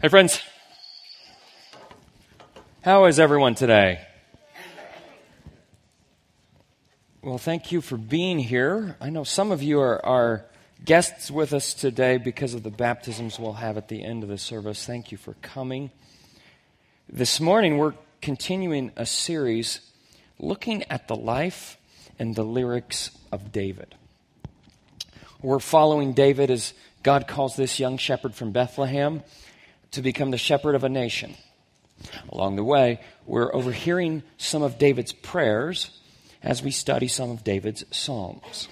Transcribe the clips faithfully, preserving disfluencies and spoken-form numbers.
Hey friends, how is everyone today? Well, thank you for being here. I know some of you are, are guests with us today because of the baptisms we'll have at the end of the service. Thank you for coming. This morning we're continuing a series looking at the life and the lyrics of David. We're following David as God calls this young shepherd from Bethlehem to become the shepherd of a nation. Along the way, we're overhearing some of David's prayers as we study some of David's psalms.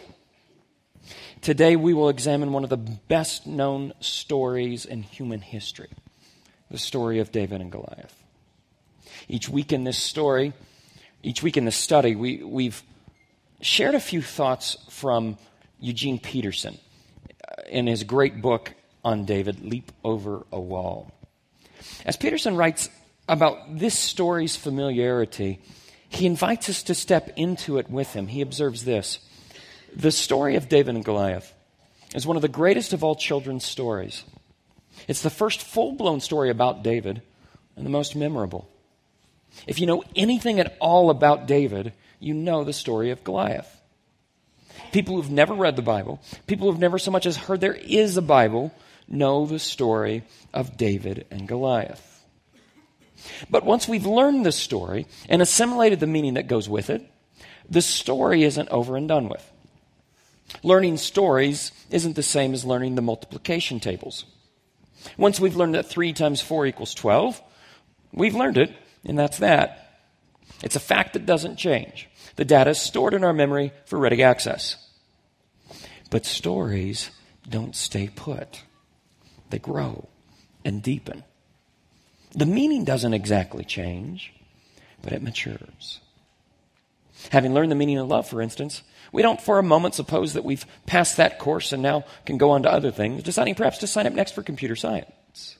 Today, we will examine one of the best-known stories in human history, the story of David and Goliath. Each week in this story, each week in this study, we, we've shared a few thoughts from Eugene Peterson in his great book on David, Leap Over a Wall. As Peterson writes about this story's familiarity, he invites us to step into it with him. He observes this: the story of David and Goliath is one of the greatest of all children's stories. It's the first full-blown story about David and the most memorable. If you know anything at all about David, you know the story of Goliath. People who've never read the Bible, people who've never so much as heard there is a Bible, know the story of David and Goliath. But once we've learned the story and assimilated the meaning that goes with it, the story isn't over and done with. Learning stories isn't the same as learning the multiplication tables. Once we've learned that three times four equals twelve, we've learned it, and that's that. It's a fact that doesn't change. The data is stored in our memory for ready access. But stories don't stay put. They grow and deepen. The meaning doesn't exactly change, but it matures. Having learned the meaning of love, for instance, we don't for a moment suppose that we've passed that course and now can go on to other things, deciding perhaps to sign up next for computer science.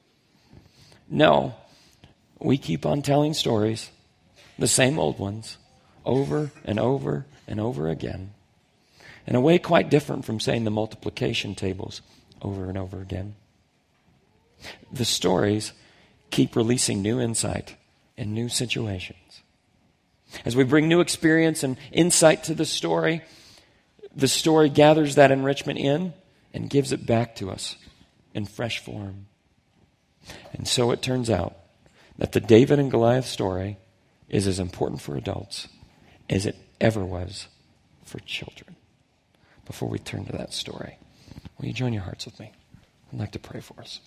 No, we keep on telling stories, the same old ones, over and over and over again, in a way quite different from saying the multiplication tables over and over again. The stories keep releasing new insight in new situations. As we bring new experience and insight to the story, the story gathers that enrichment in and gives it back to us in fresh form. And so it turns out that the David and Goliath story is as important for adults as it ever was for children. Before we turn to that story, will you join your hearts with me? I'd like to pray for us.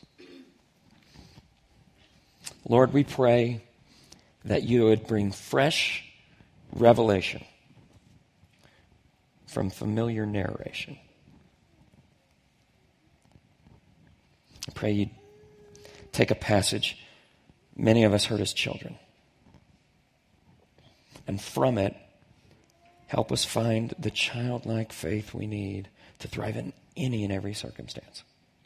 Lord, we pray that you would bring fresh revelation from familiar narration. I pray you'd take a passage many of us heard as children, and from it, help us find the childlike faith we need to thrive in any and every circumstance.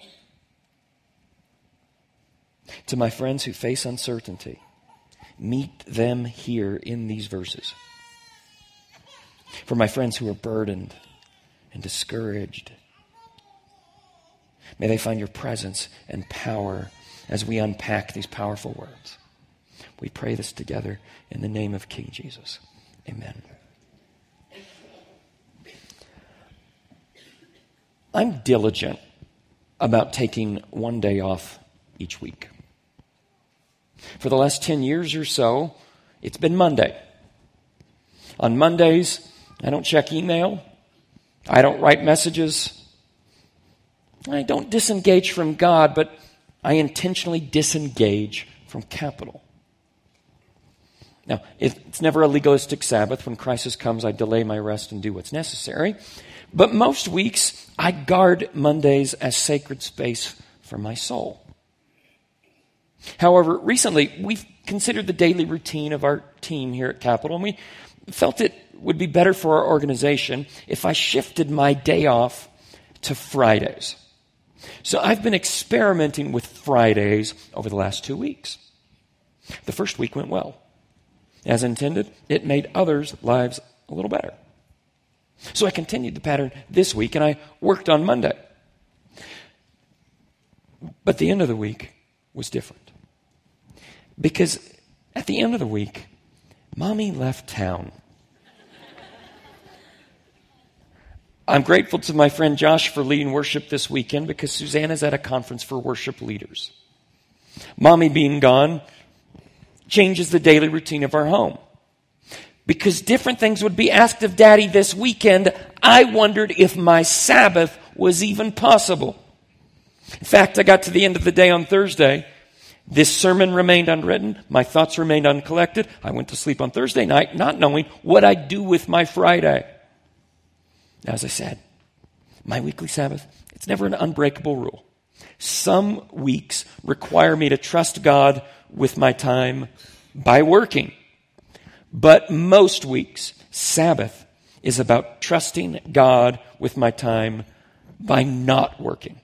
To my friends who face uncertainty, meet them here in these verses. For my friends who are burdened and discouraged, may they find your presence and power as we unpack these powerful words. We pray this together in the name of King Jesus. Amen. I'm diligent about taking one day off each week. For the last ten years or so, it's been Monday. On Mondays, I don't check email. I don't write messages. I don't disengage from God, but I intentionally disengage from capital. Now, it's never a legalistic Sabbath. When crisis comes, I delay my rest and do what's necessary. But most weeks, I guard Mondays as sacred space for my soul. However, recently, we've considered the daily routine of our team here at Capitol, and we felt it would be better for our organization if I shifted my day off to Fridays. So I've been experimenting with Fridays over the last two weeks. The first week went well. As intended, it made others' lives a little better. So I continued the pattern this week, and I worked on Monday. But the end of the week was different. Because at the end of the week, Mommy left town. I'm grateful to my friend Josh for leading worship this weekend because Susanna's at a conference for worship leaders. Mommy being gone changes the daily routine of our home. Because different things would be asked of Daddy this weekend, I wondered if my Sabbath was even possible. In fact, I got to the end of the day on Thursday. This sermon remained unwritten. My thoughts remained uncollected. I went to sleep on Thursday night not knowing what I'd do with my Friday. As I said, my weekly Sabbath, it's never an unbreakable rule. Some weeks require me to trust God with my time by working. But most weeks, Sabbath is about trusting God with my time by not working.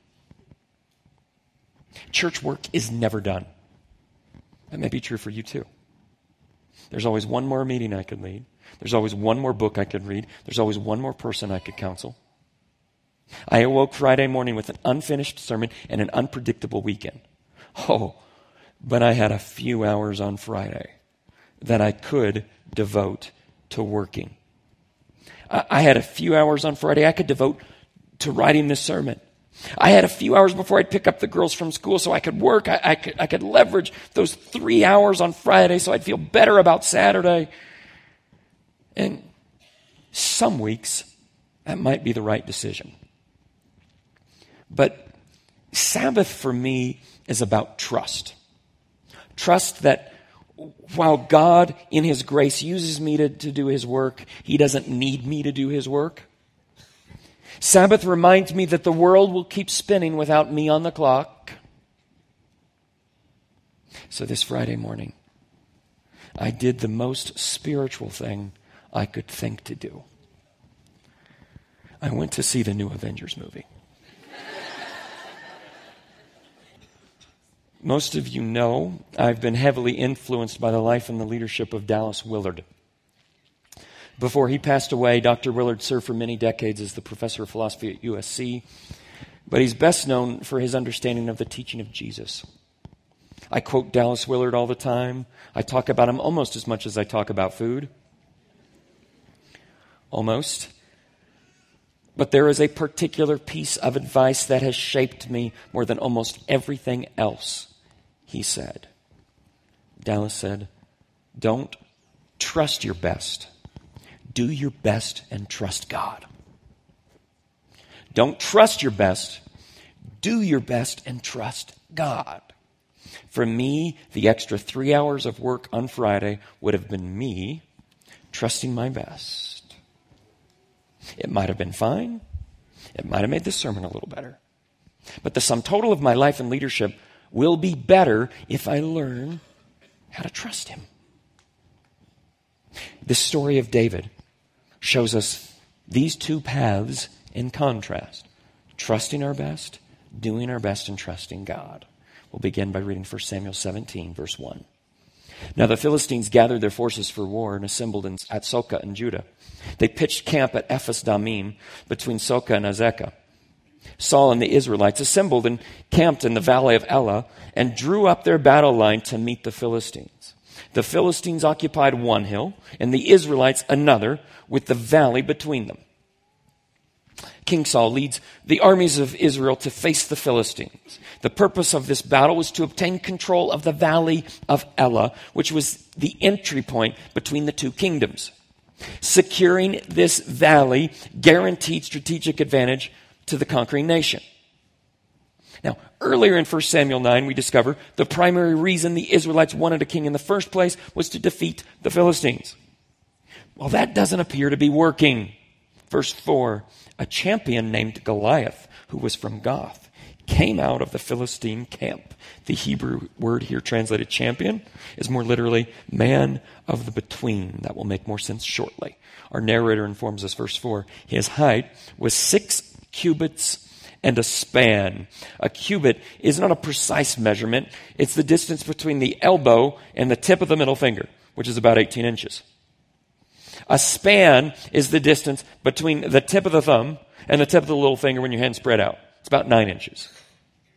Church work is never done. That may be true for you too. There's always one more meeting I could lead. There's always one more book I could read. There's always one more person I could counsel. I awoke Friday morning with an unfinished sermon and an unpredictable weekend. Oh, but I had a few hours on Friday that I could devote to working. I, I had a few hours on Friday I could devote to writing this sermon. I had a few hours before I'd pick up the girls from school so I could work. I, I, could, I could leverage those three hours on Friday so I'd feel better about Saturday. And some weeks, that might be the right decision. But Sabbath for me is about trust. Trust that while God in His grace uses me to, to do His work, He doesn't need me to do His work. Sabbath reminds me that the world will keep spinning without me on the clock. So this Friday morning, I did the most spiritual thing I could think to do. I went to see the new Avengers movie. Most of you know I've been heavily influenced by the life and the leadership of Dallas Willard. Before he passed away, Doctor Willard served for many decades as the professor of philosophy at U S C, but he's best known for his understanding of the teaching of Jesus. I quote Dallas Willard all the time. I talk about him almost as much as I talk about food. Almost. But there is a particular piece of advice that has shaped me more than almost everything else he said. Dallas said, don't trust your best. Do your best and trust God. Don't trust your best. Do your best and trust God. For me, the extra three hours of work on Friday would have been me trusting my best. It might have been fine. It might have made the sermon a little better. But the sum total of my life and leadership will be better if I learn how to trust Him. The story of David shows us these two paths in contrast. Trusting our best, doing our best, and trusting God. We'll begin by reading First Samuel seventeen, verse one. Now the Philistines gathered their forces for war and assembled in, at Socoh in Judah. They pitched camp at Ephes Dammim between Socoh and Azekah. Saul and the Israelites assembled and camped in the valley of Elah and drew up their battle line to meet the Philistines. The Philistines occupied one hill and the Israelites another, with the valley between them. King Saul leads the armies of Israel to face the Philistines. The purpose of this battle was to obtain control of the valley of Elah, which was the entry point between the two kingdoms. Securing this valley guaranteed strategic advantage to the conquering nation. Now, earlier in First Samuel nine, we discover the primary reason the Israelites wanted a king in the first place was to defeat the Philistines. Well, that doesn't appear to be working. Verse four, a champion named Goliath, who was from Gath, came out of the Philistine camp. The Hebrew word here translated champion is more literally man of the between. That will make more sense shortly. Our narrator informs us, verse four, his height was six cubits and a span. A cubit is not a precise measurement. It's the distance between the elbow and the tip of the middle finger, which is about eighteen inches. A span is the distance between the tip of the thumb and the tip of the little finger when your hand's spread out. It's about nine inches.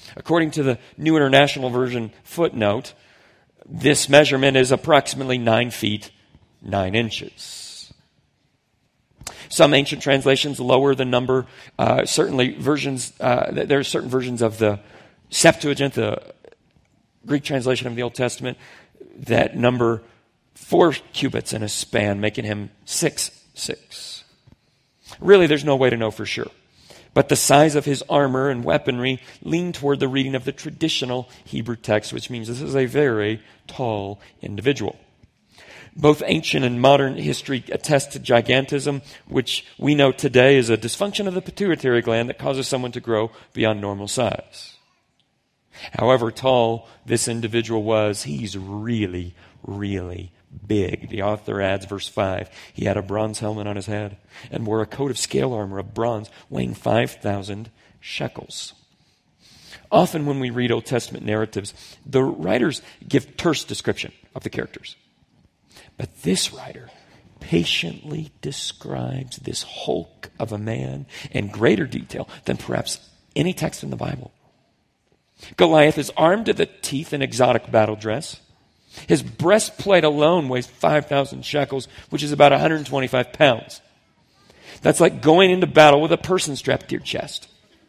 According to the New International Version footnote, this measurement is approximately nine feet, nine inches. Some ancient translations lower the number. Uh, certainly versions, uh, there are certain versions of the Septuagint, the Greek translation of the Old Testament, that number four cubits in a span, making him six, six. Really, there's no way to know for sure. But the size of his armor and weaponry lean toward the reading of the traditional Hebrew text, which means this is a very tall individual. Both ancient and modern history attest to gigantism, which we know today is a dysfunction of the pituitary gland that causes someone to grow beyond normal size. However tall this individual was, he's really, really big. The author adds, verse five, he had a bronze helmet on his head and wore a coat of scale armor of bronze weighing five thousand shekels. Often when we read Old Testament narratives, the writers give terse description of the characters. But this writer patiently describes this hulk of a man in greater detail than perhaps any text in the Bible. Goliath is armed to the teeth in exotic battle dress. His breastplate alone weighs five thousand shekels, which is about one hundred twenty-five pounds. That's like going into battle with a person strapped to your chest.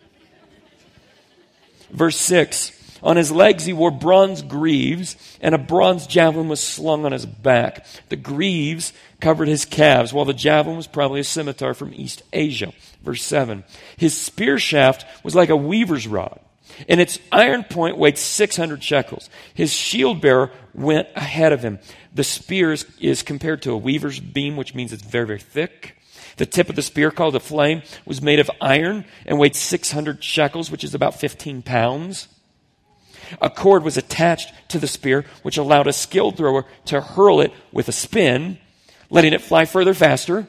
Verse six, on his legs he wore bronze greaves, and a bronze javelin was slung on his back. The greaves covered his calves, while the javelin was probably a scimitar from East Asia. Verse seven, his spear shaft was like a weaver's rod, and its iron point weighed six hundred shekels. His shield bearer went ahead of him. The spear is, is compared to a weaver's beam, which means it's very, very thick. The tip of the spear, called a flame, was made of iron and weighed six hundred shekels, which is about fifteen pounds. A cord was attached to the spear, which allowed a skilled thrower to hurl it with a spin, letting it fly further faster.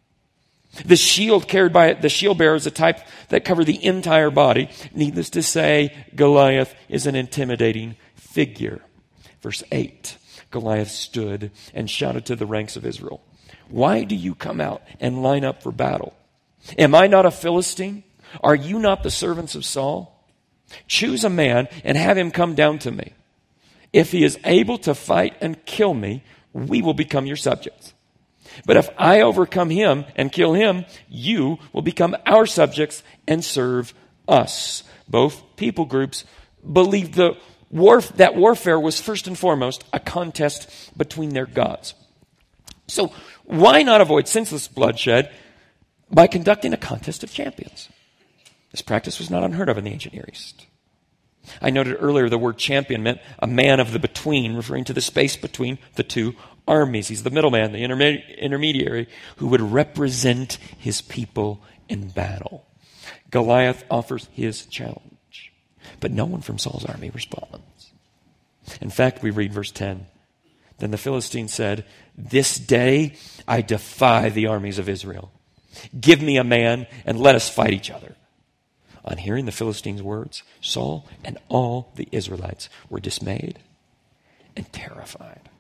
The shield carried by the shield bearer is a type that covered the entire body. Needless to say, Goliath is an intimidating figure. Verse eight, Goliath stood and shouted to the ranks of Israel, why do you come out and line up for battle? Am I not a Philistine? Are you not the servants of Saul? Choose a man and have him come down to me. If he is able to fight and kill me, we will become your subjects. But if I overcome him and kill him, you will become our subjects and serve us. Both people groups believed the war, that warfare was first and foremost a contest between their gods. So why not avoid senseless bloodshed by conducting a contest of champions? This practice was not unheard of in the ancient Near East. I noted earlier the word champion meant a man of the between, referring to the space between the two armies. He's the middleman, the interme- intermediary, who would represent his people in battle. Goliath offers his challenge, but no one from Saul's army responds. In fact, we read verse ten. Then the Philistine said, this day I defy the armies of Israel. Give me a man and let us fight each other. On hearing the Philistines' words, Saul and all the Israelites were dismayed and terrified.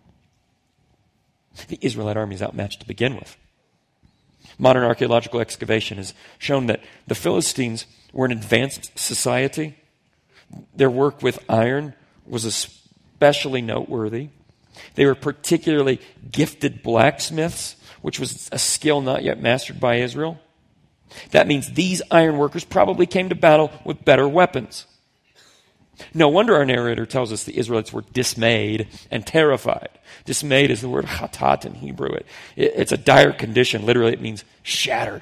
The Israelite army is outmatched to begin with. Modern archaeological excavation has shown that the Philistines were an advanced society. Their work with iron was especially noteworthy. They were particularly gifted blacksmiths, which was a skill not yet mastered by Israel. That means these iron workers probably came to battle with better weapons. No wonder our narrator tells us the Israelites were dismayed and terrified. Dismayed is the word chatat in Hebrew. It, it, it's a dire condition. Literally, it means shattered.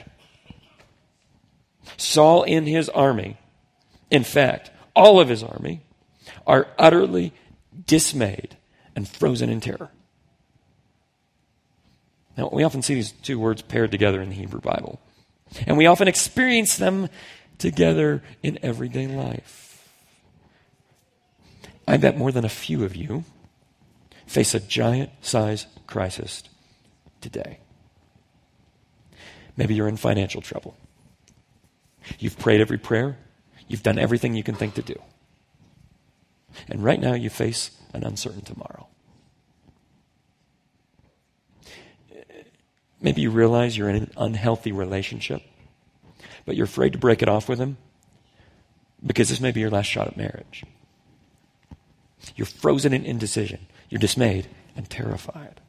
Saul and his army, in fact, all of his army, are utterly dismayed and frozen in terror. Now, we often see these two words paired together in the Hebrew Bible. And we often experience them together in everyday life. I bet more than a few of you face a giant-sized crisis today. Maybe you're in financial trouble. You've prayed every prayer. You've done everything you can think to do. And right now you face an uncertain tomorrow. Maybe you realize you're in an unhealthy relationship, but you're afraid to break it off with him because this may be your last shot at marriage. You're frozen in indecision. You're dismayed and terrified.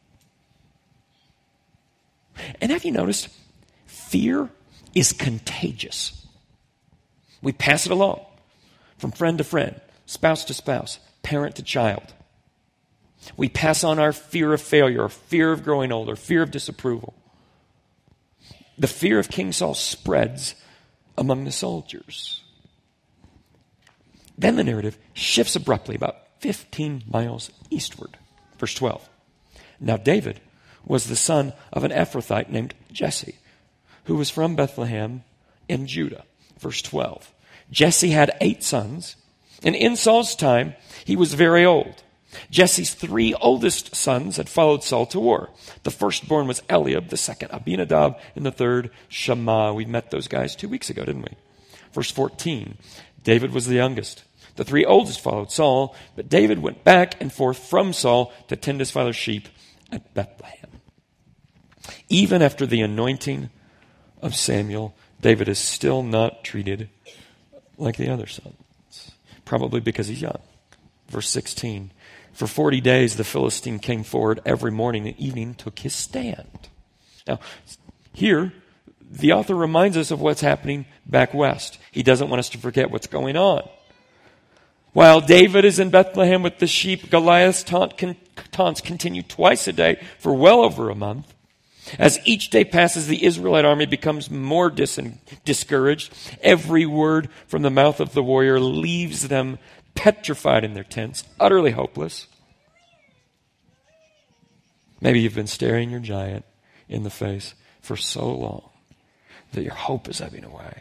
And have you noticed? Fear is contagious. We pass it along from friend to friend, spouse to spouse, parent to child. We pass on our fear of failure, or fear of growing old, or fear of disapproval. The fear of King Saul spreads among the soldiers. Then the narrative shifts abruptly about fifteen miles eastward. Verse twelve. Now David was the son of an Ephrathite named Jesse, who was from Bethlehem in Judah. Verse twelve. Jesse had eight sons, and in Saul's time he was very old. Jesse's three oldest sons had followed Saul to war. The firstborn was Eliab, the second Abinadab, and the third Shammah. We met those guys two weeks ago, didn't we? Verse fourteen. David was the youngest. The three oldest followed Saul, but David went back and forth from Saul to tend his father's sheep at Bethlehem. Even after the anointing of Samuel, David is still not treated like the other sons, probably because he's young. Verse sixteen. For forty days the Philistine came forward every morning and evening, took his stand. Now, here, the author reminds us of what's happening back west. He doesn't want us to forget what's going on. While David is in Bethlehem with the sheep, Goliath's taunt con- taunts continue twice a day for well over a month. As each day passes, the Israelite army becomes more dis- discouraged. Every word from the mouth of the warrior leaves them petrified in their tents, utterly hopeless. Maybe you've been staring your giant in the face for so long that your hope is ebbing away.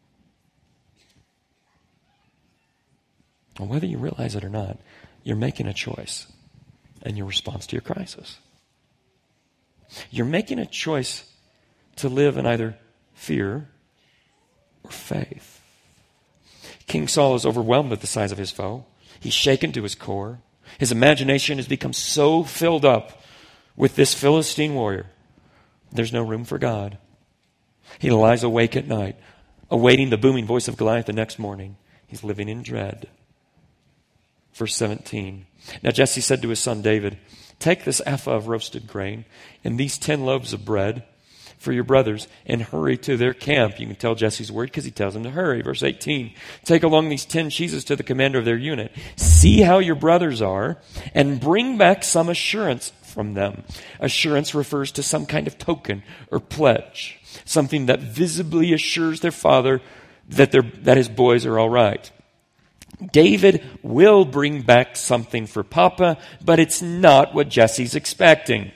And whether you realize it or not, you're making a choice in your response to your crisis. You're making a choice to live in either fear or faith. King Saul is overwhelmed with the size of his foe. He's shaken to his core. His imagination has become so filled up with this Philistine warrior, there's no room for God. He lies awake at night, awaiting the booming voice of Goliath the next morning. He's living in dread. Verse seventeen. Now Jesse said to his son David, take this ephah of roasted grain and these ten loaves of bread for your brothers and hurry to their camp. You can tell Jesse's word because he tells him to hurry. Verse eighteen, take along these ten cheeses to the commander of their unit. See how your brothers are and bring back some assurance from them. Assurance refers to some kind of token or pledge, something that visibly assures their father that, that his boys are all right. David will bring back something for Papa, but it's not what Jesse's expecting.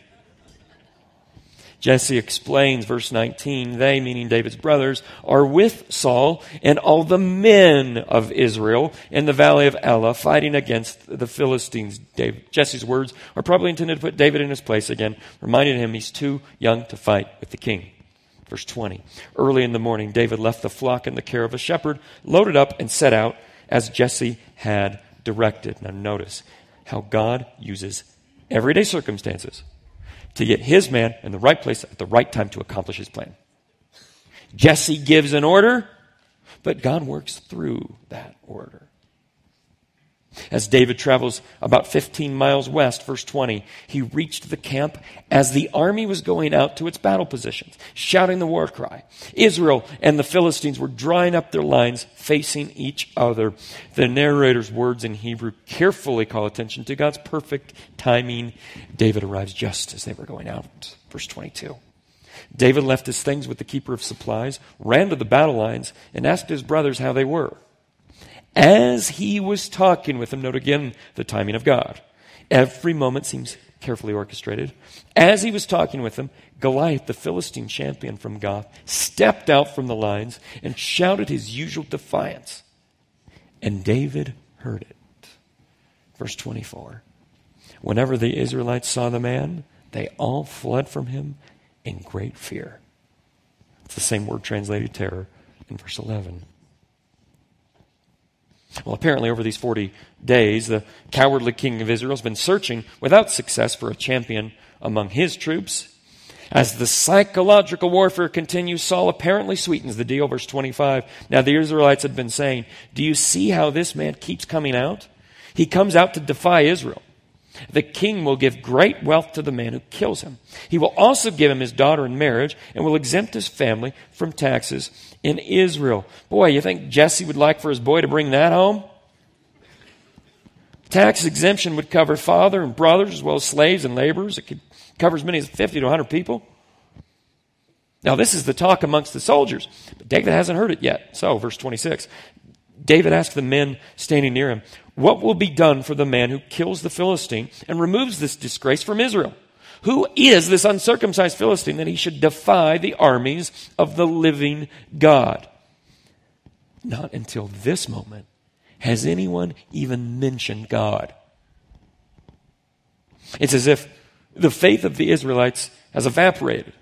Jesse explains, verse nineteen, they, meaning David's brothers, are with Saul and all the men of Israel in the valley of Elah fighting against the Philistines. David, Jesse's words are probably intended to put David in his place again, reminding him he's too young to fight with the king. Verse twenty, early in the morning, David left the flock in the care of a shepherd, loaded up and set out as Jesse had directed. Now notice how God uses everyday circumstances to get his man in the right place at the right time to accomplish his plan. Jesse gives an order, but God works through that order. As David travels about fifteen miles west, verse twenty, he reached the camp as the army was going out to its battle positions, shouting the war cry. Israel and the Philistines were drawing up their lines, facing each other. The narrator's words in Hebrew carefully call attention to God's perfect timing. David arrives just as they were going out. Verse twenty-two. David left his things with the keeper of supplies, ran to the battle lines, and asked his brothers how they were. As he was talking with them, note again the timing of God. Every moment seems carefully orchestrated. As he was talking with them, Goliath, the Philistine champion from Gath, stepped out from the lines and shouted his usual defiance. And David heard it. Verse twenty-four. Whenever the Israelites saw the man, they all fled from him in great fear. It's the same word translated terror in verse eleven. Well, apparently over these forty days, the cowardly king of Israel has been searching without success for a champion among his troops. As the psychological warfare continues, Saul apparently sweetens the deal. Verse twenty-five. Now the Israelites had been saying, do you see how this man keeps coming out? He comes out to defy Israel. The king will give great wealth to the man who kills him. He will also give him his daughter in marriage and will exempt his family from taxes in Israel. Boy, you think Jesse would like for his boy to bring that home? Tax exemption would cover father and brothers as well as slaves and laborers. It could cover as many as fifty to one hundred people. Now, this is the talk amongst the soldiers, but David hasn't heard it yet. So, verse twenty-six, David asked the men standing near him, what will be done for the man who kills the Philistine and removes this disgrace from Israel? Who is this uncircumcised Philistine that he should defy the armies of the living God? Not until this moment has anyone even mentioned God. It's as if the faith of the Israelites has evaporated.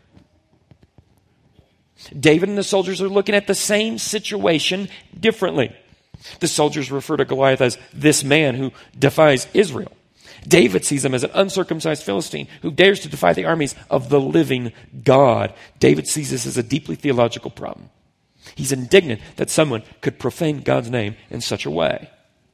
David and the soldiers are looking at the same situation differently. The soldiers refer to Goliath as this man who defies Israel. David sees him as an uncircumcised Philistine who dares to defy the armies of the living God. David sees this as a deeply theological problem. He's indignant that someone could profane God's name in such a way.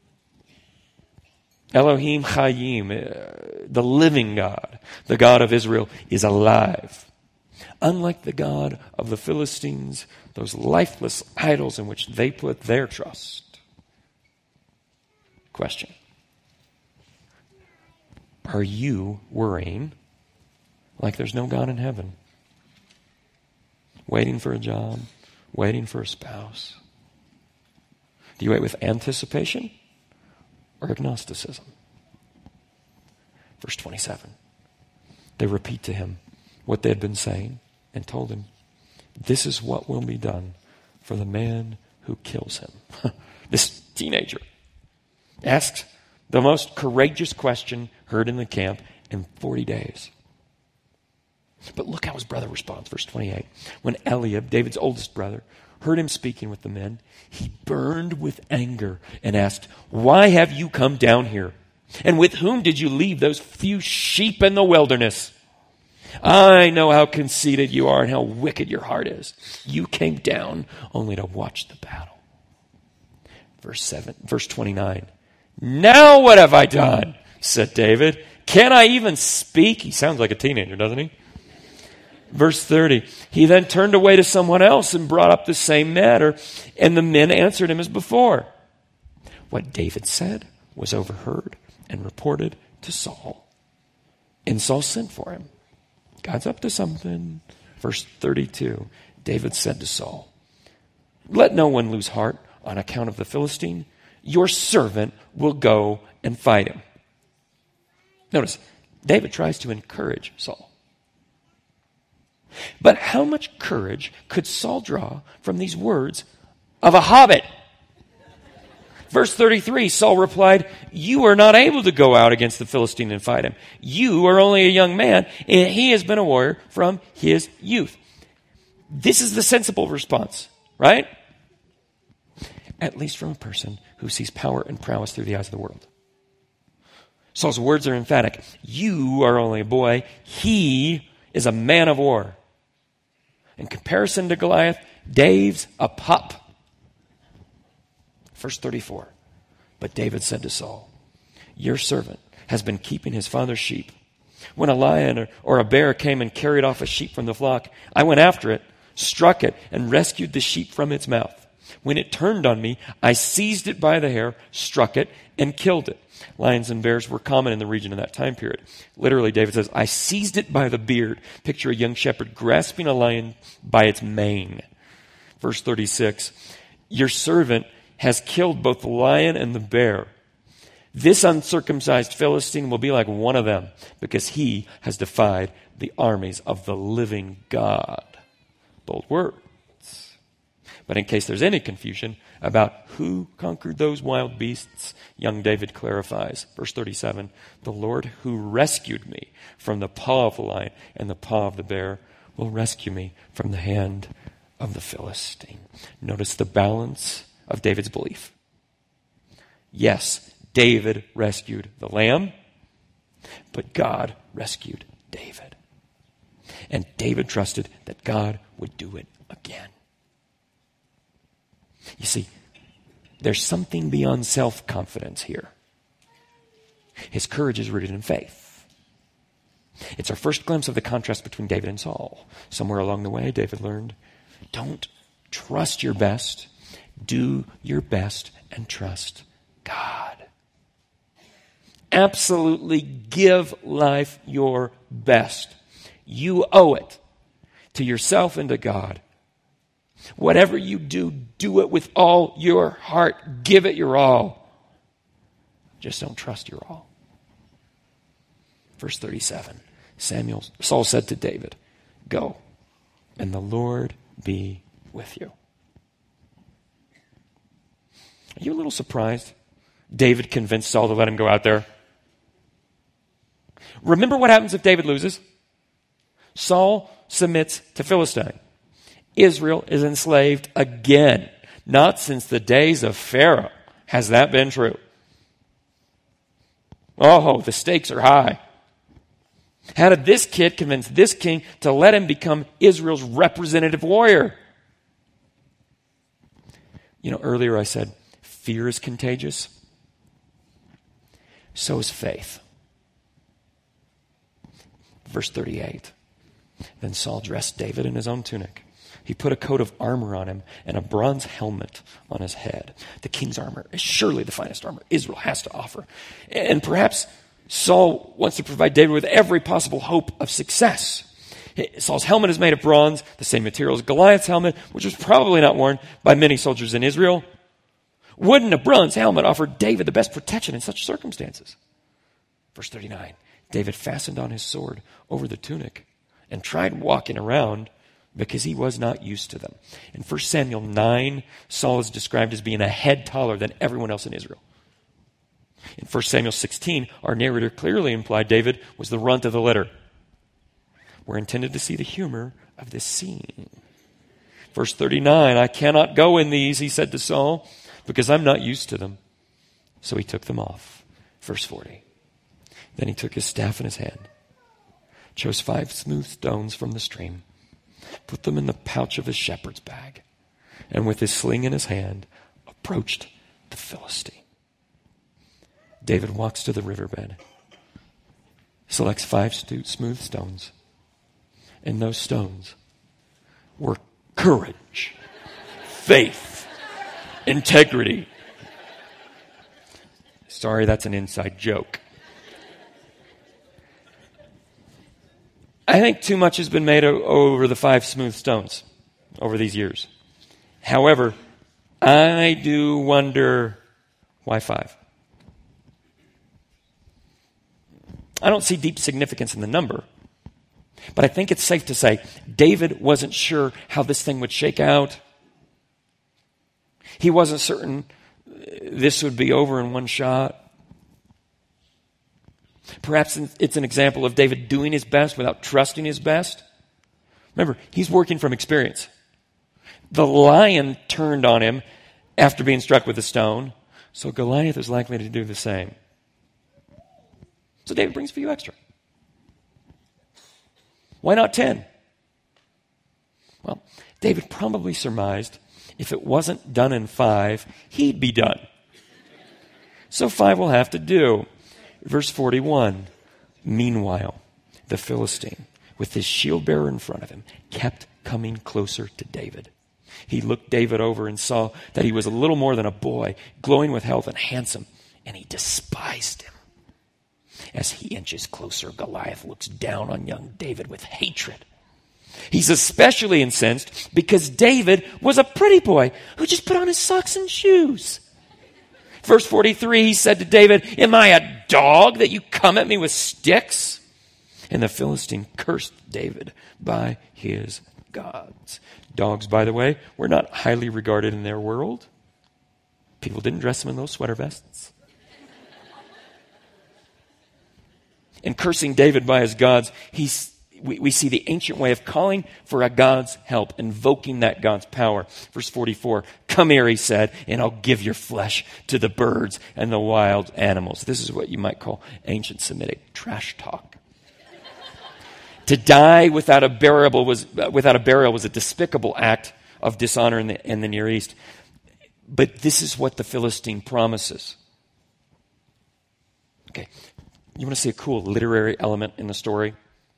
Elohim Chayim, uh, the living God, the God of Israel, is alive. Unlike the God of the Philistines, those lifeless idols in which they put their trust. Question. Are you worrying like there's no God in heaven? Waiting for a job, waiting for a spouse? Do you wait with anticipation or agnosticism? Verse twenty-seven. They repeat to him what they had been saying and told him, this is what will be done for the man who kills him. This teenager asks the most courageous question heard in the camp in forty days. But look how his brother responds, verse twenty-eight. When Eliab, David's oldest brother, heard him speaking with the men, he burned with anger and asked, why have you come down here? And with whom did you leave those few sheep in the wilderness? I know how conceited you are and how wicked your heart is. You came down only to watch the battle. Verse seven, verse twenty-nine. Now what have I done? Said David. Can I even speak? He sounds like a teenager, doesn't he? Verse thirty. He then turned away to someone else and brought up the same matter, and the men answered him as before. What David said was overheard and reported to Saul. And Saul sent for him. God's up to something. Verse thirty-two. David said to Saul, let no one lose heart on account of the Philistine. Your servant will go and fight him. Notice, David tries to encourage Saul. But how much courage could Saul draw from these words of a hobbit? Verse thirty-three, Saul replied, you are not able to go out against the Philistine and fight him. You are only a young man, and he has been a warrior from his youth. This is the sensible response, right? At least from a person who sees power and prowess through the eyes of the world. Saul's words are emphatic. You are only a boy. He is a man of war. In comparison to Goliath, Dave's a pup. Verse thirty-four. But David said to Saul, your servant has been keeping his father's sheep. When a lion or, or a bear came and carried off a sheep from the flock, I went after it, struck it, and rescued the sheep from its mouth. When it turned on me, I seized it by the hair, struck it, and killed it. Lions and bears were common in the region in that time period. Literally, David says, I seized it by the beard. Picture a young shepherd grasping a lion by its mane. Verse thirty-six, your servant has killed both the lion and the bear. This uncircumcised Philistine will be like one of them because he has defied the armies of the living God. Bold words. But in case there's any confusion about who conquered those wild beasts, young David clarifies. Verse thirty-seven, the Lord who rescued me from the paw of the lion and the paw of the bear will rescue me from the hand of the Philistine. Notice the balance of David's belief. Yes, David rescued the lamb, but God rescued David. And David trusted that God would do it again. You see, there's something beyond self-confidence here. His courage is rooted in faith. It's our first glimpse of the contrast between David and Saul. Somewhere along the way, David learned, don't trust your best. Do your best and trust God. Absolutely give life your best. You owe it to yourself and to God. Whatever you do, do it with all your heart. Give it your all. Just don't trust your all. Verse thirty-seven, Samuel, Saul said to David, go, and the Lord be with you. Are you a little surprised David convinced Saul to let him go out there? Remember what happens if David loses? Saul submits to Philistine. Israel is enslaved again. Not since the days of Pharaoh has that been true. Oh, the stakes are high. How did this kid convince this king to let him become Israel's representative warrior? You know, earlier I said fear is contagious. So is faith. Verse thirty-eight. Then Saul dressed David in his own tunic. He put a coat of armor on him and a bronze helmet on his head. The king's armor is surely the finest armor Israel has to offer. And perhaps Saul wants to provide David with every possible hope of success. Saul's helmet is made of bronze, the same material as Goliath's helmet, which was probably not worn by many soldiers in Israel. Wouldn't a bronze helmet offer David the best protection in such circumstances? Verse thirty-nine, David fastened on his sword over the tunic and tried walking around because he was not used to them. In First Samuel nine, Saul is described as being a head taller than everyone else in Israel. In First Samuel sixteen, our narrator clearly implied David was the runt of the litter. We're intended to see the humor of this scene. Verse thirty-nine, I cannot go in these, he said to Saul, because I'm not used to them. So he took them off. Verse forty, then he took his staff in his hand, chose five smooth stones from the stream, put them in the pouch of his shepherd's bag, and with his sling in his hand, approached the Philistine. David walks to the riverbed, selects five stu- smooth stones, and those stones were courage, faith, integrity. Sorry, that's an inside joke. I think too much has been made o- over the five smooth stones over these years. However, I do wonder why five. I don't see deep significance in the number, but I think it's safe to say David wasn't sure how this thing would shake out. He wasn't certain this would be over in one shot. Perhaps it's an example of David doing his best without trusting his best. Remember, he's working from experience. The lion turned on him after being struck with a stone, so Goliath is likely to do the same. So David brings a few extra. Why not ten? Well, David probably surmised if it wasn't done in five, he'd be done. So five will have to do. Verse forty-one, meanwhile, the Philistine, with his shield bearer in front of him, kept coming closer to David. He looked David over and saw that he was a little more than a boy, glowing with health and handsome, and he despised him. As he inches closer, Goliath looks down on young David with hatred. He's especially incensed because David was a pretty boy who just put on his socks and shoes. Verse forty-three, he said to David, am I a dog that you come at me with sticks? And the Philistine cursed David by his gods. Dogs, by the way, were not highly regarded in their world. People didn't dress them in those sweater vests. And cursing David by his gods, he's, we, we see the ancient way of calling for a God's help, invoking that God's power. Verse forty-four, come here, he said, and I'll give your flesh to the birds and the wild animals. This is what you might call ancient Semitic trash talk. To die without a burial was, uh, without a burial was a despicable act of dishonor in the, in the Near East. But this is what the Philistine promises. Okay, you want to see a cool literary element in the story?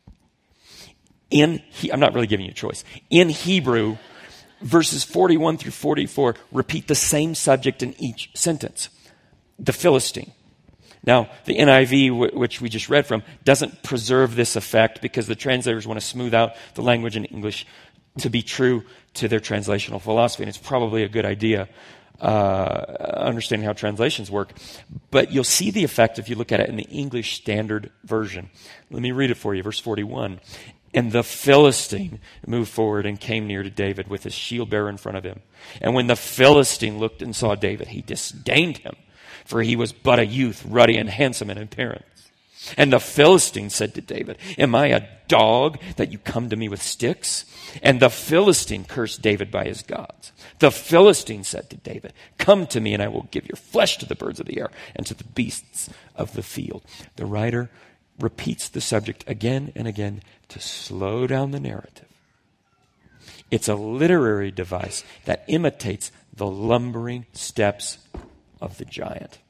In he, I'm not really giving you a choice. In Hebrew, verses forty-one through forty-four repeat the same subject in each sentence. The Philistine. Now, the N I V, w- which we just read from, doesn't preserve this effect because the translators want to smooth out the language in English to be true to their translational philosophy, and it's probably a good idea, uh, understanding how translations work. But you'll see the effect if you look at it in the English Standard Version. Let me read it for you, verse forty-one. And the Philistine moved forward and came near to David with his shield bearer in front of him. And when the Philistine looked and saw David, he disdained him, for he was but a youth, ruddy and handsome in appearance. And the Philistine said to David, am I a dog that you come to me with sticks? And the Philistine cursed David by his gods. The Philistine said to David, come to me and I will give your flesh to the birds of the air and to the beasts of the field. The writer repeats the subject again and again to slow down the narrative. It's a literary device that imitates the lumbering steps of the giant,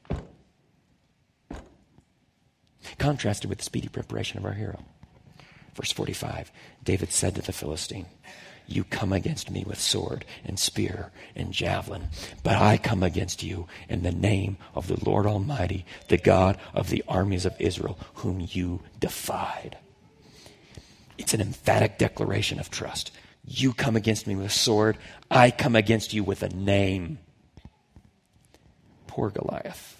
contrasted with the speedy preparation of our hero. Verse forty-five, David said to the Philistine, you come against me with sword and spear and javelin, but I come against you in the name of the Lord Almighty, the God of the armies of Israel, whom you defied. It's an emphatic declaration of trust. You come against me with a sword, I come against you with a name. Poor Goliath.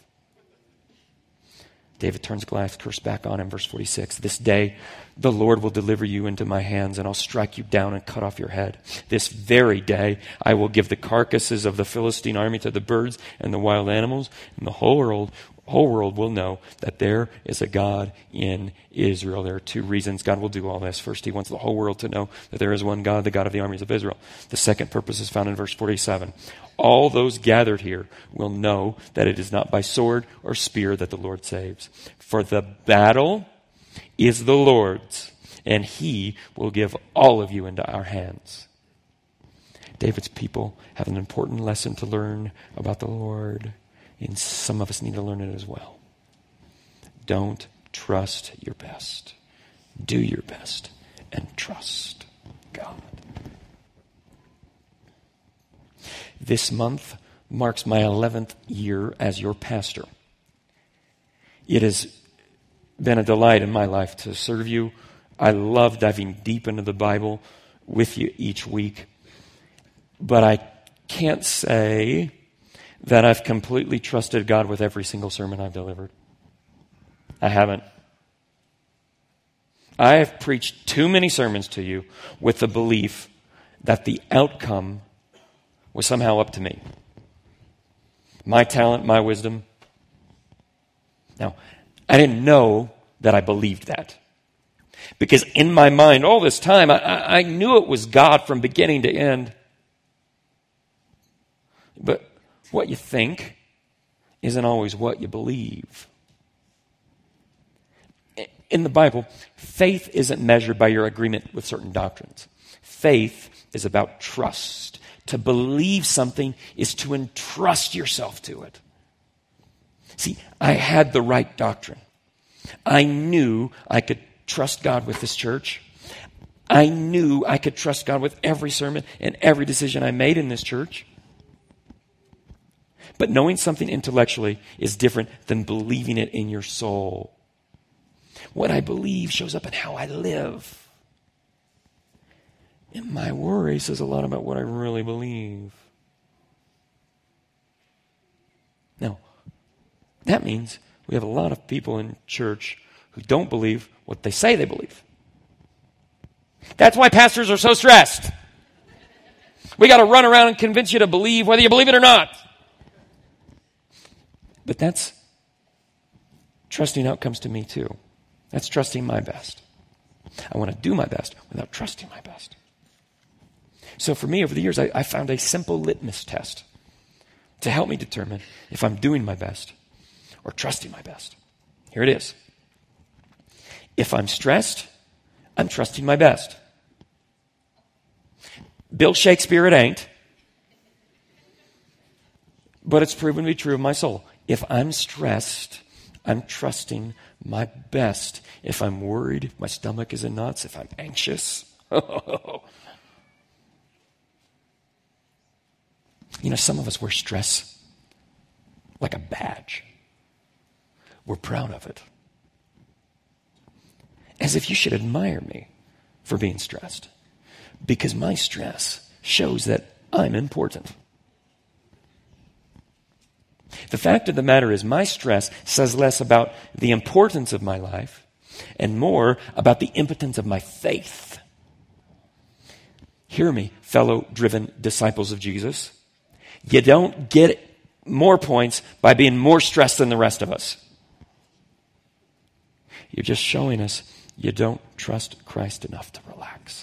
David turns Goliath's curse back on him, verse forty-six. This day the Lord will deliver you into my hands, and I'll strike you down and cut off your head. This very day I will give the carcasses of the Philistine army to the birds and the wild animals, and the whole world, whole world will know that there is a God in Israel. There are two reasons God will do all this. First, he wants the whole world to know that there is one God, the God of the armies of Israel. The second purpose is found in verse forty-seven. All those gathered here will know that it is not by sword or spear that the Lord saves. For the battle is the Lord's, and he will give all of you into our hands. David's people have an important lesson to learn about the Lord, and some of us need to learn it as well. Don't trust your best. Do your best and trust God. This month marks my eleventh year as your pastor. It has been a delight in my life to serve you. I love diving deep into the Bible with you each week. But I can't say that I've completely trusted God with every single sermon I've delivered. I haven't. I have preached too many sermons to you with the belief that the outcome was somehow up to me. My talent, my wisdom. Now, I didn't know that I believed that. Because in my mind, all this time, I, I knew it was God from beginning to end. But what you think isn't always what you believe. In the Bible, faith isn't measured by your agreement with certain doctrines. Faith is about trust. To believe something is to entrust yourself to it. See, I had the right doctrine. I knew I could trust God with this church. I knew I could trust God with every sermon and every decision I made in this church. But knowing something intellectually is different than believing it in your soul. What I believe shows up in how I live. And my worry says a lot about what I really believe. Now, that means we have a lot of people in church who don't believe what they say they believe. That's why pastors are so stressed. We got to run around and convince you to believe whether you believe it or not. But that's trusting outcomes to me too. That's trusting my best. I want to do my best without trusting my best. So for me, over the years, I, I found a simple litmus test to help me determine if I'm doing my best or trusting my best. Here it is. If I'm stressed, I'm trusting my best. Bill Shakespeare it ain't. But it's proven to be true of my soul. If I'm stressed, I'm trusting my best. If I'm worried, if my stomach is in knots, if I'm anxious. You know, some of us wear stress like a badge. We're proud of it. As if you should admire me for being stressed. Because my stress shows that I'm important. The fact of the matter is, my stress says less about the importance of my life and more about the impotence of my faith. Hear me, fellow driven disciples of Jesus. You don't get more points by being more stressed than the rest of us. You're just showing us you don't trust Christ enough to relax.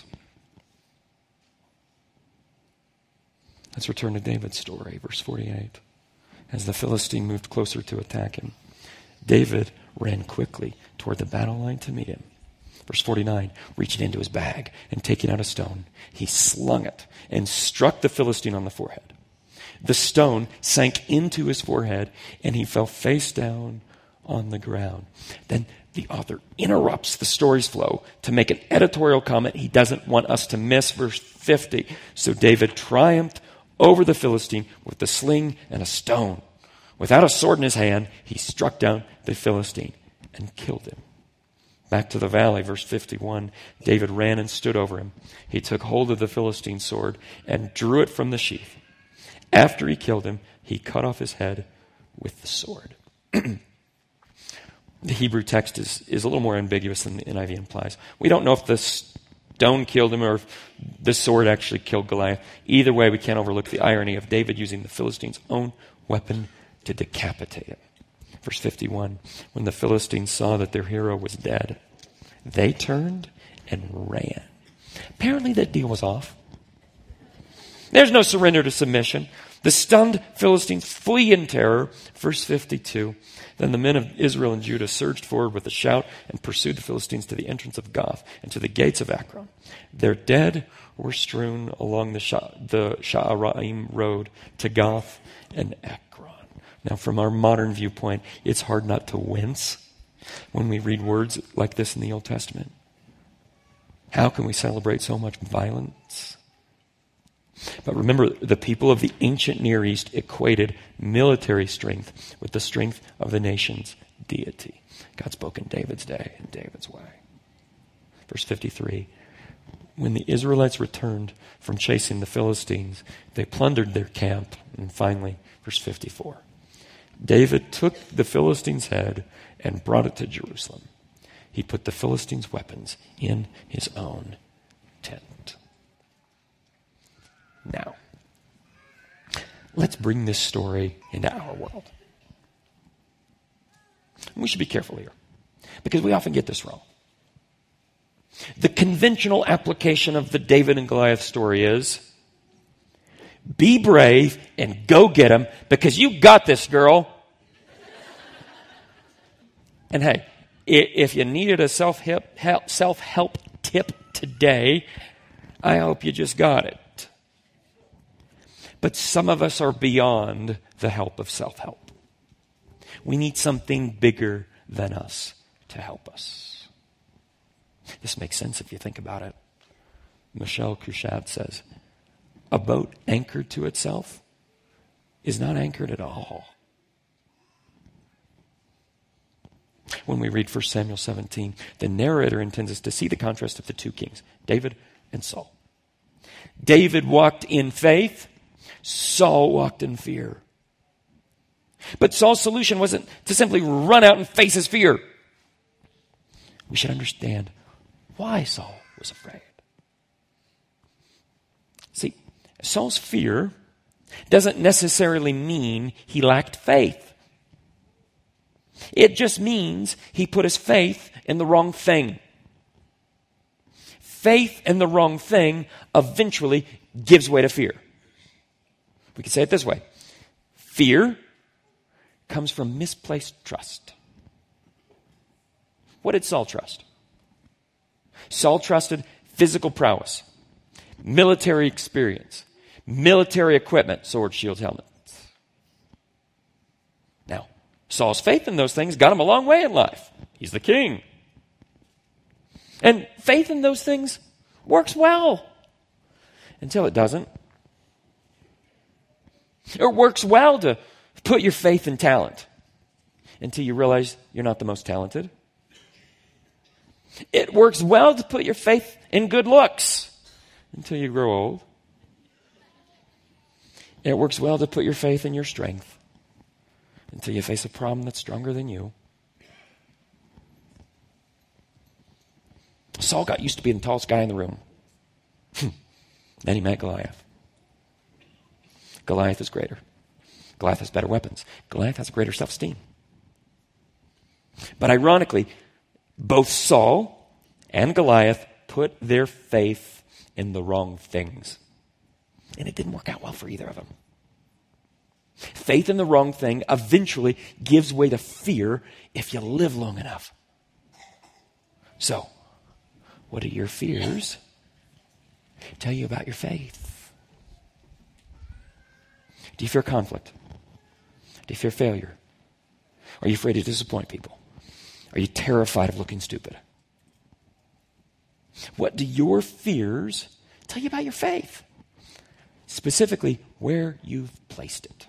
Let's return to David's story, verse forty-eight. As the Philistine moved closer to attack him, David ran quickly toward the battle line to meet him. Verse forty-nine, reaching into his bag and taking out a stone, he slung it and struck the Philistine on the forehead. The stone sank into his forehead and he fell face down on the ground. Then the author interrupts the story's flow to make an editorial comment he doesn't want us to miss. Verse fifty, so David triumphed over the Philistine with the sling and a stone. Without a sword in his hand, he struck down the Philistine and killed him. Back to the valley, verse fifty-one, David ran and stood over him. He took hold of the Philistine's sword and drew it from the sheath. After he killed him, he cut off his head with the sword. The Hebrew text is, is a little more ambiguous than the N I V implies. We don't know if the stone killed him or if the sword actually killed Goliath. Either way, we can't overlook the irony of David using the Philistines' own weapon to decapitate him. Verse fifty-one, when the Philistines saw that their hero was dead, they turned and ran. Apparently that deal was off. There's no surrender to submission. The stunned Philistines flee in terror. Verse fifty-two, then the men of Israel and Judah surged forward with a shout and pursued the Philistines to the entrance of Gath and to the gates of Ekron. Their dead were strewn along the, Sha- the Sha'araim road to Gath and Ekron. Now, from our modern viewpoint, it's hard not to wince when we read words like this in the Old Testament. How can we celebrate so much violence? But remember, the people of the ancient Near East equated military strength with the strength of the nation's deity. God spoke in David's day, in David's way. Verse fifty-three, when the Israelites returned from chasing the Philistines, they plundered their camp. And finally, verse fifty-four, David took the Philistines' head and brought it to Jerusalem. He put the Philistines' weapons in his own tent. Now, let's bring this story into our world. We should be careful here, because we often get this wrong. The conventional application of the David and Goliath story is, be brave and go get him, because you got this, girl. And hey, if you needed a self-help, self-help tip today, I hope you just got it. But some of us are beyond the help of self-help. We need something bigger than us to help us. This makes sense if you think about it. Michel Couchard says, a boat anchored to itself is not anchored at all. When we read First Samuel seventeen, the narrator intends us to see the contrast of the two kings, David and Saul. David walked in faith. Saul walked in fear. But Saul's solution wasn't to simply run out and face his fear. We should understand why Saul was afraid. See, Saul's fear doesn't necessarily mean he lacked faith. It just means he put his faith in the wrong thing. Faith in the wrong thing eventually gives way to fear. We can say it this way. Fear comes from misplaced trust. What did Saul trust? Saul trusted physical prowess, military experience, military equipment, swords, shields, helmets. Now, Saul's faith in those things got him a long way in life. He's the king. And faith in those things works well until it doesn't. It works well to put your faith in talent until you realize you're not the most talented. It works well to put your faith in good looks until you grow old. It works well to put your faith in your strength until you face a problem that's stronger than you. Saul got used to being the tallest guy in the room. Then he met Goliath. Goliath is greater. Goliath has better weapons. Goliath has greater self-esteem. But ironically, both Saul and Goliath put their faith in the wrong things. And it didn't work out well for either of them. Faith in the wrong thing eventually gives way to fear if you live long enough. So, what do your fears tell you about your faith? Do you fear conflict? Do you fear failure? Are you afraid to disappoint people? Are you terrified of looking stupid? What do your fears tell you about your faith? Specifically, where you've placed it.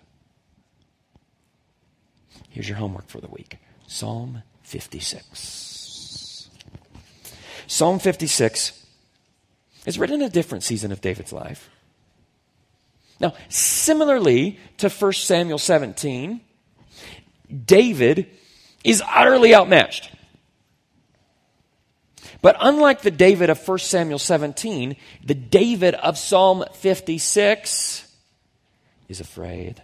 Here's your homework for the week. Psalm fifty-six. Psalm fifty-six is written in a different season of David's life. Now, similarly to First Samuel seventeen, David is utterly outmatched. But unlike the David of First Samuel seventeen, the David of Psalm fifty-six is afraid.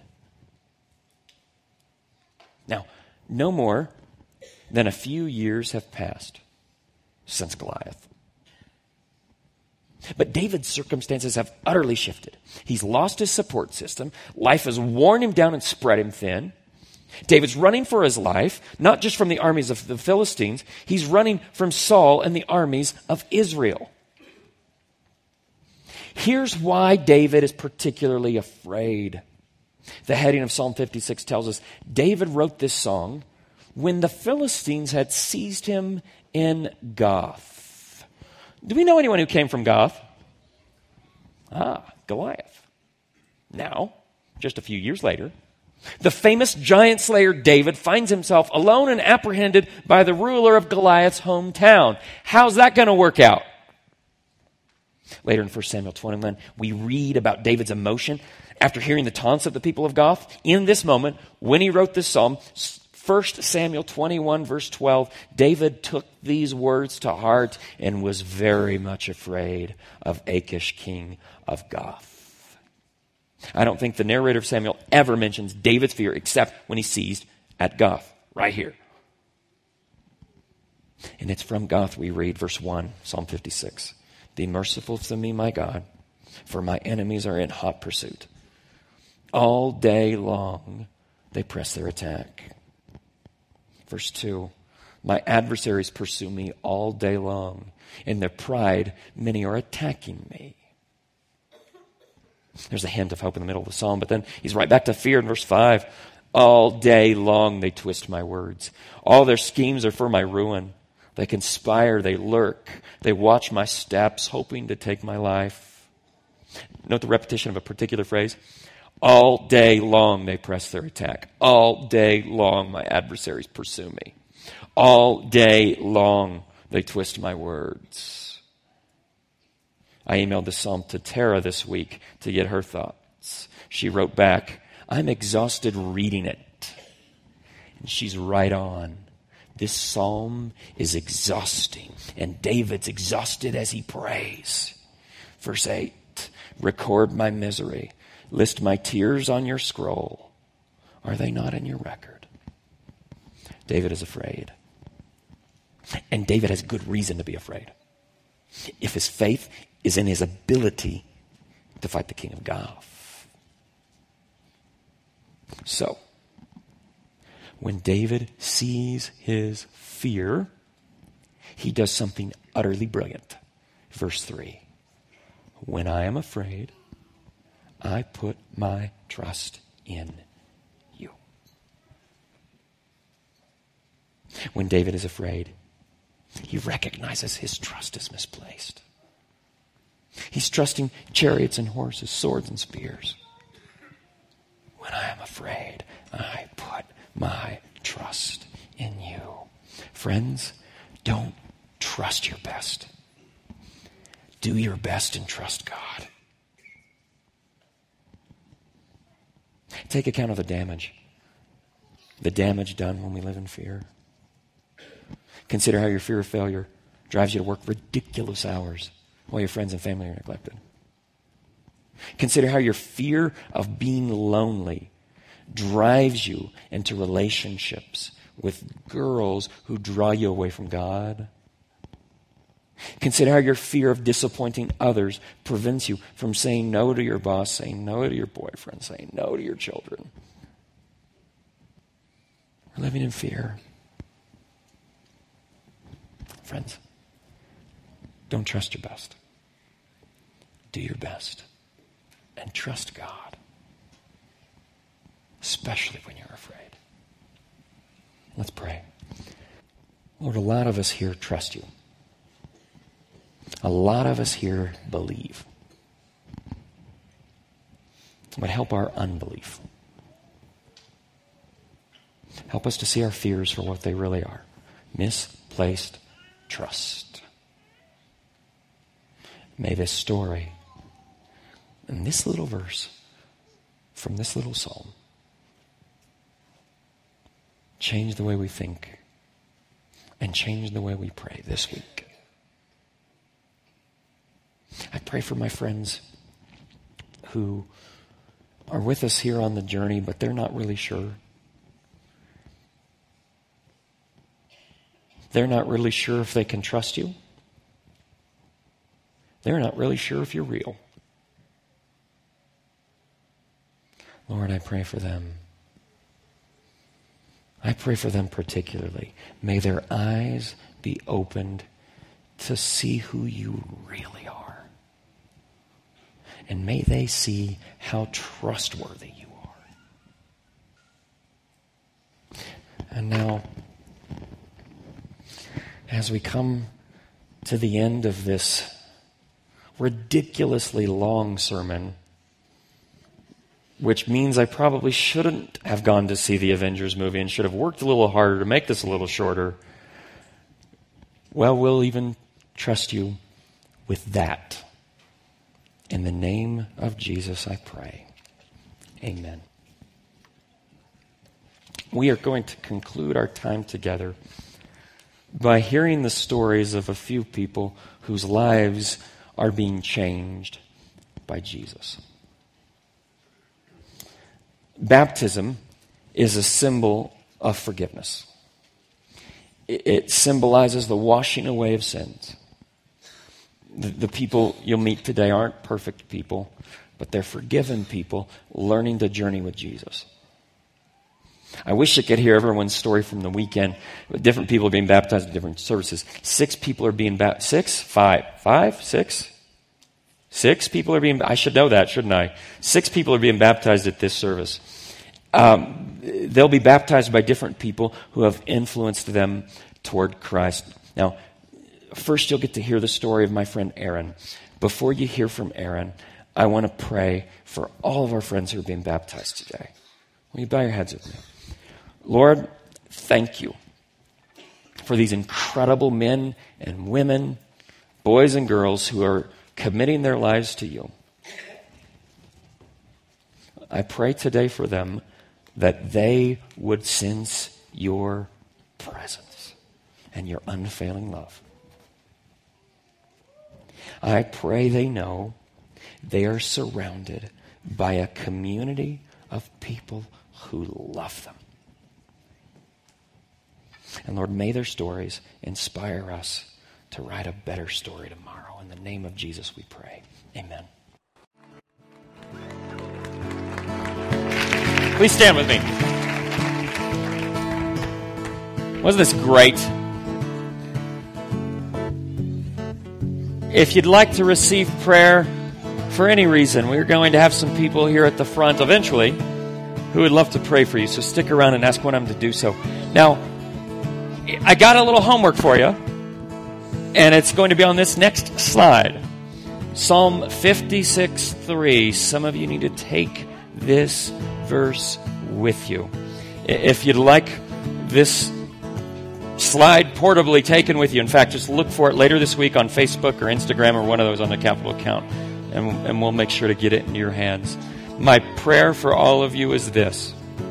Now, no more than a few years have passed since Goliath. But David's circumstances have utterly shifted. He's lost his support system. Life has worn him down and spread him thin. David's running for his life, not just from the armies of the Philistines. He's running from Saul and the armies of Israel. Here's why David is particularly afraid. The heading of Psalm fifty-six tells us, David wrote this song when the Philistines had seized him in Gath. Do we know anyone who came from Gath? Ah, Goliath. Now, just a few years later, the famous giant slayer David finds himself alone and apprehended by the ruler of Goliath's hometown. How's that going to work out? Later in First Samuel twenty-one, we read about David's emotion after hearing the taunts of the people of Gath. In this moment, when he wrote this psalm, First Samuel twenty-one, verse twelve, David took these words to heart and was very much afraid of Achish, king of Gath. I don't think the narrator of Samuel ever mentions David's fear except when he's seized at Gath, right here. And it's from Gath we read, verse one, Psalm fifty-six. Be merciful to me, my God, for my enemies are in hot pursuit. All day long they press their attack. Verse two, my adversaries pursue me all day long. In their pride, many are attacking me. There's a hint of hope in the middle of the psalm, but then he's right back to fear in verse five. All day long they twist my words. All their schemes are for my ruin. They conspire, they lurk, they watch my steps, hoping to take my life. Note the repetition of a particular phrase. All day long they press their attack. All day long my adversaries pursue me. All day long they twist my words. I emailed this psalm to Tara this week to get her thoughts. She wrote back, I'm exhausted reading it. And she's right on. This psalm is exhausting, and David's exhausted as he prays. Verse eight, record my misery. List my tears on your scroll. Are they not in your record? David is afraid. And David has good reason to be afraid. If his faith is in his ability to fight the king of Gath. So, when David sees his fear, he does something utterly brilliant. Verse three, when I am afraid, I put my trust in you. When David is afraid, he recognizes his trust is misplaced. He's trusting chariots and horses, swords and spears. When I am afraid, I put my trust in you. Friends, don't trust your best. Do your best and trust God. Take account of the damage. The damage done when we live in fear. Consider how your fear of failure drives you to work ridiculous hours while your friends and family are neglected. Consider how your fear of being lonely drives you into relationships with girls who draw you away from God. Consider how your fear of disappointing others prevents you from saying no to your boss, saying no to your boyfriend, saying no to your children. We're living in fear. Friends, don't trust your best. Do your best and trust God, especially when you're afraid. Let's pray. Lord, a lot of us here trust you. A lot of us here believe. But help our unbelief. Help us to see our fears for what they really are. Misplaced trust. May this story and this little verse from this little psalm change the way we think and change the way we pray this week. I pray for my friends who are with us here on the journey, but they're not really sure. They're not really sure if they can trust you. They're not really sure if you're real. Lord, I pray for them. I pray for them particularly. May their eyes be opened to see who you really are. And may they see how trustworthy you are. And now, as we come to the end of this ridiculously long sermon, which means I probably shouldn't have gone to see the Avengers movie and should have worked a little harder to make this a little shorter. Well, we'll even trust you with that. In the name of Jesus, I pray. Amen. We are going to conclude our time together by hearing the stories of a few people whose lives are being changed by Jesus. Baptism is a symbol of forgiveness. It symbolizes the washing away of sins. The, the people you'll meet today aren't perfect people, but they're forgiven people learning to journey with Jesus. I wish I could hear everyone's story from the weekend. Different people are being baptized in different services. Six people are being baptized. Six? Five? Five? Six? Six people are being, I should know that, shouldn't I? Six people are being baptized at this service. Um, they'll be baptized by different people who have influenced them toward Christ. Now, first you'll get to hear the story of my friend Aaron. Before you hear from Aaron, I want to pray for all of our friends who are being baptized today. Will you bow your heads with me? Lord, thank you for these incredible men and women, boys and girls who are committing their lives to you. I pray today for them that they would sense your presence and your unfailing love. I pray they know they are surrounded by a community of people who love them. And Lord, may their stories inspire us to write a better story tomorrow. In the name of Jesus we pray. Amen. Please stand with me. Wasn't this great? if you'd like to receive prayer for any reason, we're going to have some people here at the front eventually who would love to pray for you. So stick around and ask one of them to do so. Now, I got a little homework for you, and it's going to be on this next slide. Psalm fifty-six three. Some of you need to take this verse with you. If you'd like this slide portably taken with you, in fact, just look for it later this week on Facebook or Instagram or one of those on the Capital account, and, and we'll make sure to get it in your hands. My prayer for all of you is this.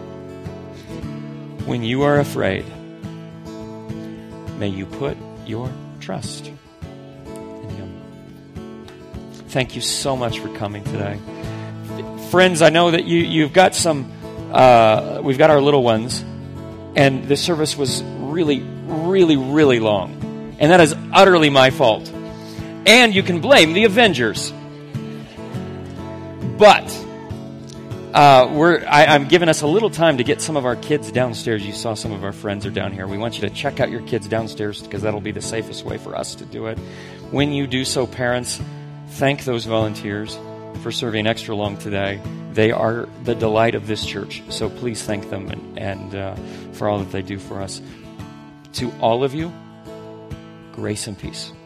When you are afraid, may you put your trust in Him. Thank you so much for coming today. Friends, I know that you, you've got some, uh, we've got our little ones, and the service was really, really, really long. And that is utterly my fault. And you can blame the Avengers. But uh, we're, I, I'm giving us a little time to get some of our kids downstairs. You saw some of our friends are down here. We want you to check out your kids downstairs because that'll be the safest way for us to do it. When you do so, parents, thank those volunteers for serving extra long today. They are the delight of this church. So please thank them and, and uh, for all that they do for us. To all of you, grace and peace.